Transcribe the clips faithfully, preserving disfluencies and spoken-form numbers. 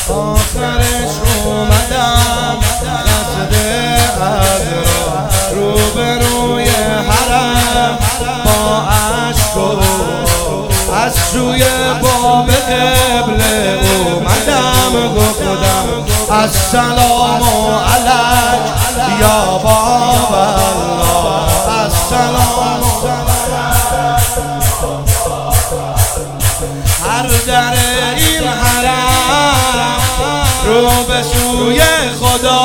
آخرش اومدم قصد از را روبروی حرم با عشق و از سوی باب قبله اومدم گفتم السلام علیک یا باب الله السلام. هر در این حرم رو به سوی خدا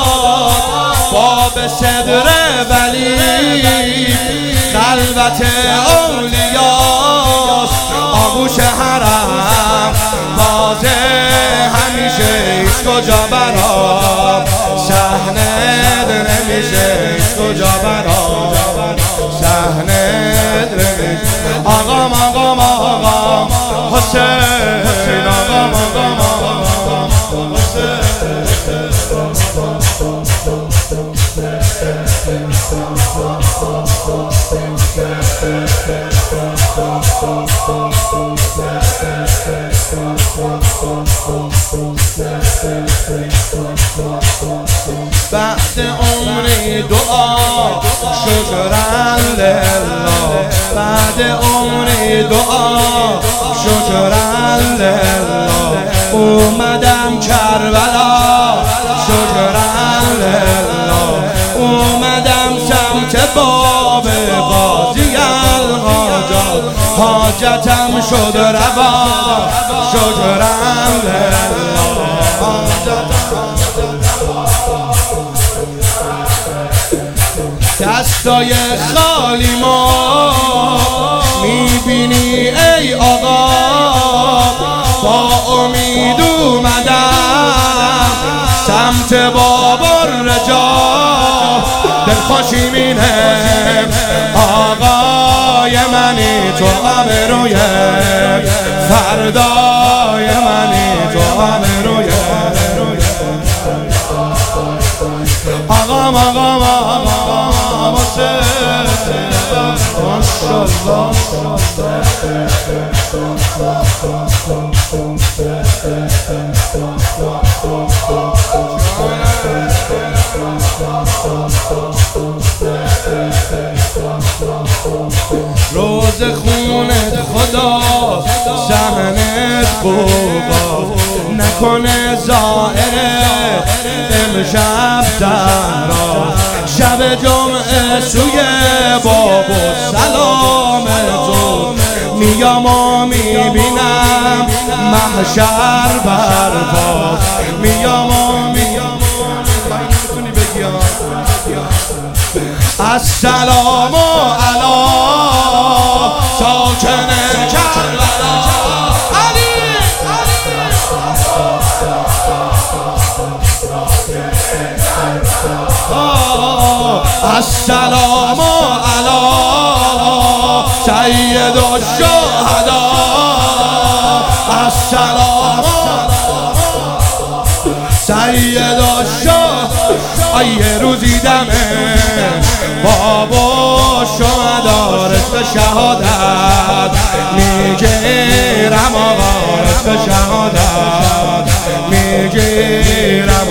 باب صدر ولی خلوت اولیاست آغوش حرم تازه همیشه ایش کجا برام شهنت نمیشه ایش کجا برام شهنت نمیشه آقام آقام آقام حسین آقام آقام آقام حسین بعد عمری دعا شکرا لله بعد عمری دعا شکرا لله اومدم کربلا شکرا لله اومدم سمت باب قاضی الحاجات حاجتم شد روا شکرا لله دستای خالی ما میبینی ای آقا با امید اومدم سمت باب الرجا دلخوشی مینم آقای منی تو آبروی فردای منی تو آبروی آقام آقام آقام ماشاءالله روز خونت خدا صحنت خوبا نکنه ظاهره امشب زهرا شب جمعه سوی باب و سلام تو میام و میبینم محشر برپا میام و میام السلام علی ساکن کربلا علی السلام علی سید الشهدا السلام سید الشهدا یه روزی دمه بابا شما رزق شهادت میگیرم آقا رزق شهادت میگیرم